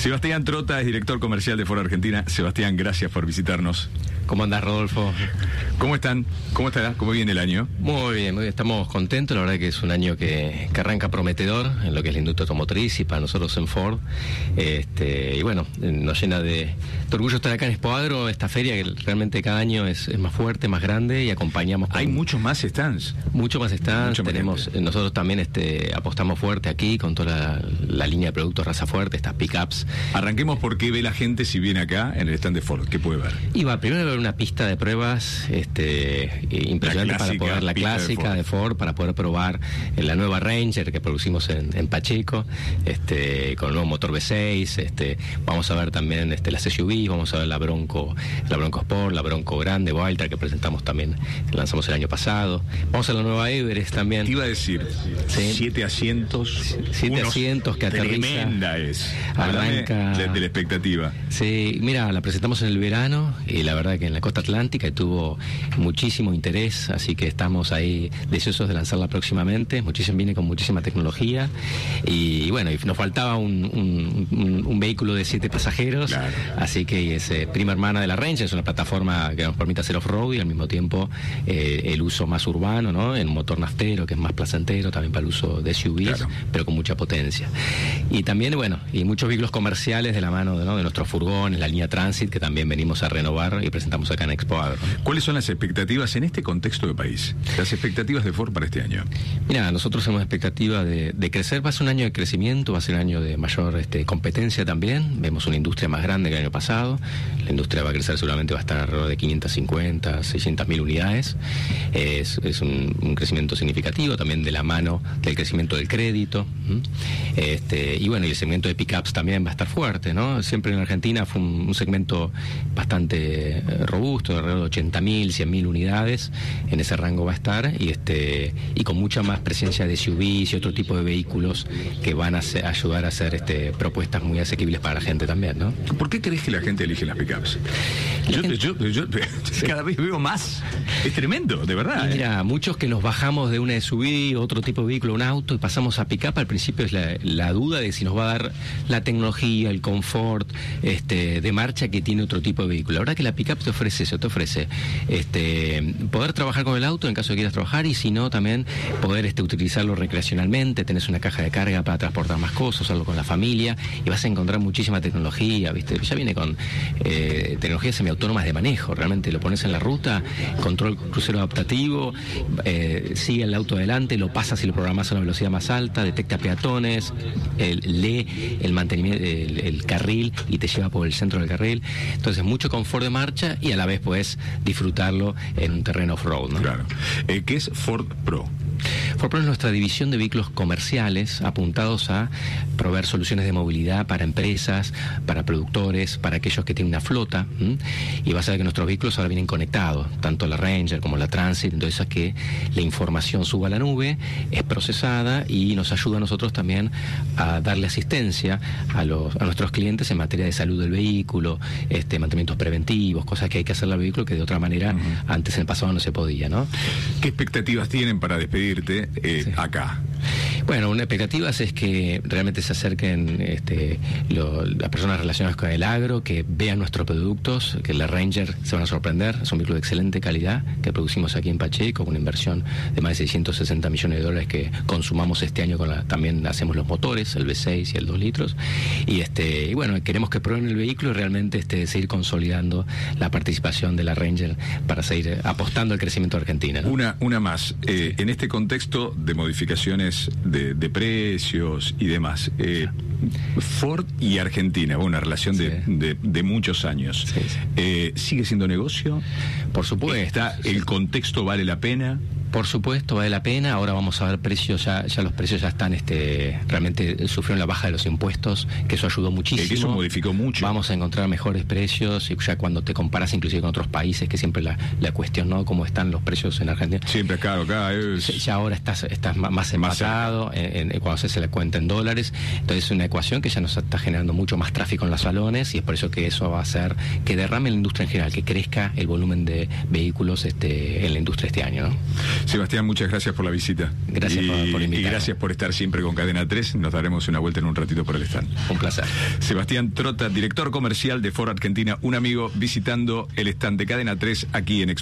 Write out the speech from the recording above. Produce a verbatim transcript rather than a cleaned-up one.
Sebastián Trota es director comercial de Ford Argentina. Sebastián, gracias por visitarnos. ¿Cómo andás, Rodolfo? ¿Cómo están? ¿Cómo está? ¿Cómo viene el año? Muy bien, muy bien. Estamos contentos. La verdad que es un año que, que arranca prometedor en lo que es la industria automotriz y para nosotros en Ford. Este, y bueno, nos llena de, de orgullo estar acá en Expo Agro, esta feria que realmente cada año es, es más fuerte, más grande y acompañamos. Con Hay muchos más stands. Mucho más stands. Mucho más Tenemos, gente. nosotros también este, apostamos fuerte aquí con toda la, la línea de productos raza fuerte, estas pickups. Arranquemos por qué ve la gente si viene acá en el stand de Ford. ¿Qué puede ver? Y va, primero ver una pista de pruebas este, impresionante para poder, la clásica de Ford. de Ford, para poder probar la nueva Ranger que producimos en, en Pacheco, este, con el nuevo motor V seis. Este, vamos a ver también este, las S U V, vamos a ver la Bronco, la Bronco Sport, la Bronco Grande, Wildtrak, que presentamos también, que lanzamos el año pasado. Vamos a la nueva Everest también. Te iba a decir, sí. siete asientos. Siete asientos que aterriza. Tremenda es. Arranca. De, de la expectativa. Sí, mira, la presentamos en el verano y la verdad que en la costa atlántica y tuvo muchísimo interés, así que estamos ahí deseosos de lanzarla próximamente. Muchísimo, viene con muchísima tecnología y bueno, y nos faltaba un, un, un, un vehículo de siete pasajeros, claro. Así que es eh, prima hermana de la Ranger, es una plataforma que nos permite hacer off-road y al mismo tiempo eh, el uso más urbano, ¿no? En motor naftero, que es más placentero, también para el uso de S U Vs, claro. Pero con mucha potencia. Y también, bueno, y muchos vehículos comerciales de la mano de, ¿no? de nuestros furgones, la línea Transit, que también venimos a renovar y presentamos acá en Expo Agro. ¿Cuáles son las expectativas en este contexto de país? Las expectativas de Ford para este año. Mira, nosotros tenemos expectativa de, de crecer. Va a ser un año de crecimiento, va a ser un año de mayor este, competencia también. Vemos una industria más grande que el año pasado. La industria va a crecer, seguramente va a estar alrededor de quinientas cincuenta, seiscientas mil unidades. Es, es un, un crecimiento significativo, también de la mano del crecimiento del crédito. Este, y bueno, y el segmento de pickups también va a estar fuerte, ¿no? Siempre en Argentina fue un, un segmento bastante eh, robusto, alrededor de ochenta mil, cien mil unidades. En ese rango va a estar y este y con mucha más presencia de S U Vs y otro tipo de vehículos que van a hacer, ayudar a hacer este, propuestas muy asequibles para la gente también, ¿no? ¿Por qué crees que la gente elige las pickups? Yo, gente... yo, yo, yo sí. Cada vez veo más. Es tremendo, de verdad. Y mira, ¿eh? muchos que nos bajamos de una S U V, otro tipo de vehículo, un auto, y pasamos a pickup, al principio es la, la duda de si nos va a dar la tecnología, el confort este, de marcha que tiene otro tipo de vehículo. La verdad que la pickup te ofrece eso, te ofrece este, poder trabajar con el auto en caso de que quieras trabajar y si no, también poder este, utilizarlo recreacionalmente. Tenés una caja de carga para transportar más cosas, usarlo con la familia y vas a encontrar muchísima tecnología, ¿viste? Ya viene con eh, tecnologías semiautónomas de manejo, realmente lo pones en la ruta, control crucero adaptativo, eh, sigue el auto adelante, lo pasas y lo programas a una velocidad más alta, detecta peatones, el, lee el mantenimiento, el, el carril y te lleva por el centro del carril. Entonces mucho confort de marcha y a la vez puedes disfrutarlo en un terreno off-road, ¿no? Claro. Eh, ¿Qué es Ford Pro? Ford Pro es nuestra división de vehículos comerciales apuntados a proveer soluciones de movilidad para empresas, para productores, para aquellos que tienen una flota. ¿m? Y va a ser que nuestros vehículos ahora vienen conectados, tanto la Ranger como la Transit, entonces a que la información suba a la nube, es procesada y nos ayuda a nosotros también a darle asistencia a, los, a nuestros clientes en materia de salud del vehículo, este, mantenimientos preventivos, cosas que hay que hacerle al vehículo que de otra manera uh-huh. antes en el pasado no se podía, ¿no? ¿Qué expectativas tienen para despedirte eh, sí. acá? Bueno, una expectativa es que realmente se acerquen este, lo, las personas relacionadas con el agro, que vean nuestros productos, que la Ranger se van a sorprender, es un vehículo de excelente calidad que producimos aquí en Pacheco, con una inversión de más de seiscientos sesenta millones de dólares que consumamos este año, con la, también hacemos los motores, el V seis y el dos litros, y este y bueno, queremos que prueben el vehículo y realmente este, seguir consolidando la participación de la Ranger para seguir apostando al crecimiento de Argentina, ¿no? Una, una más, eh, en este contexto de modificaciones de, de precios y demás, eh, Ford y Argentina, una relación de, sí. de, de muchos años, sí, sí. Eh, ¿sigue siendo negocio? Por supuesto. ¿Está, sí. ¿El contexto vale la pena? Por supuesto, vale la pena. Ahora vamos a ver precios, ya, ya los precios ya están, este, realmente sufrieron la baja de los impuestos, que eso ayudó muchísimo. Que eso modificó mucho. Vamos a encontrar mejores precios, y ya cuando te comparas inclusive con otros países, que siempre la, la cuestión, ¿no? Cómo están los precios en Argentina. Siempre es caro acá. Es... Ya ahora estás, estás más empatado, en, en, cuando se hace la cuenta en dólares. Entonces es una ecuación que ya nos está generando mucho más tráfico en los salones, y es por eso que eso va a hacer que derrame la industria en general, que crezca el volumen de vehículos este, en la industria este año, ¿no? Sebastián, muchas gracias por la visita. Gracias y, por, por invitarme. Y gracias por estar siempre con Cadena tres. Nos daremos una vuelta en un ratito por el stand. Un placer. Sebastián Trota, director comercial de Ford Argentina, un amigo visitando el stand de Cadena tres aquí en Expo.